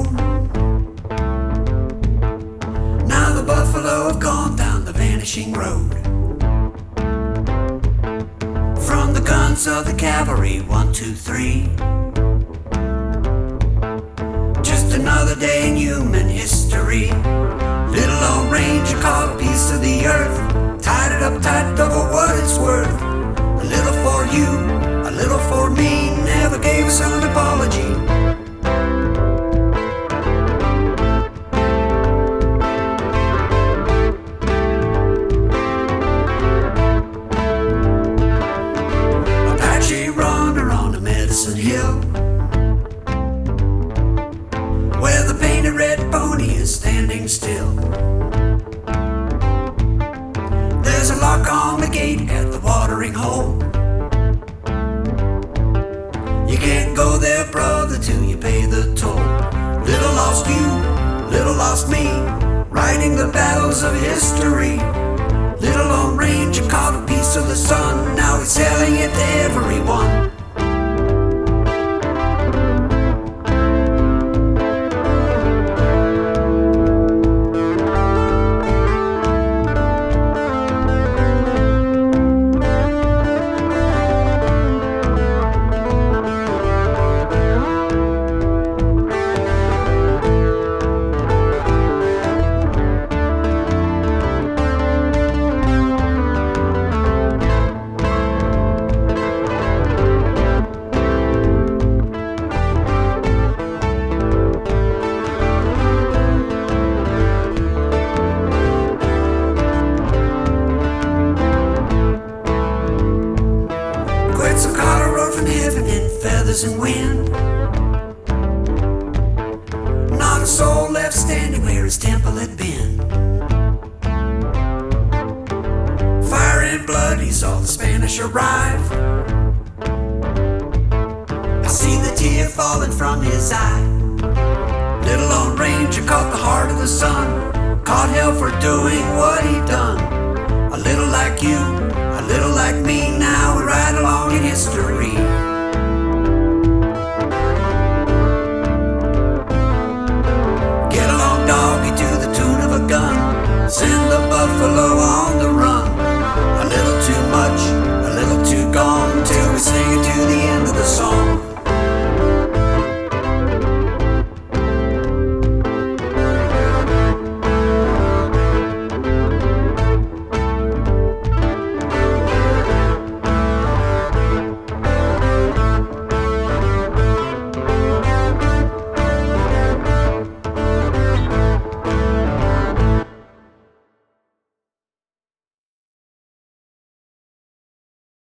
home. Now the buffalo have gone down the vanishing road. From the guns of the cavalry, 1, 2, 3. Just another day in human history. Little Lone Ranger caught a piece of the earth, tied it up tight, double what it's worth. A little for you, a little for me, never gave us an apology. Apache runner on a Medicine Hill, where the painted red pony is standing still. There's a lock on the gate at the watering hole. You can't go there, brother, till you pay the toll. Little lost you, little lost me, riding the battles of history. Little Lone Ranger caught a piece of the sun, now he's selling it to everyone. Quetzalcoatl rode from heaven in feathers and wind. Not a soul left standing where his temple had been. Fire and blood, he saw the Spanish arrive. I see the tear falling from his eye. Little Lone Ranger caught the heart of the sun, caught hell for doing what he done. A little like you,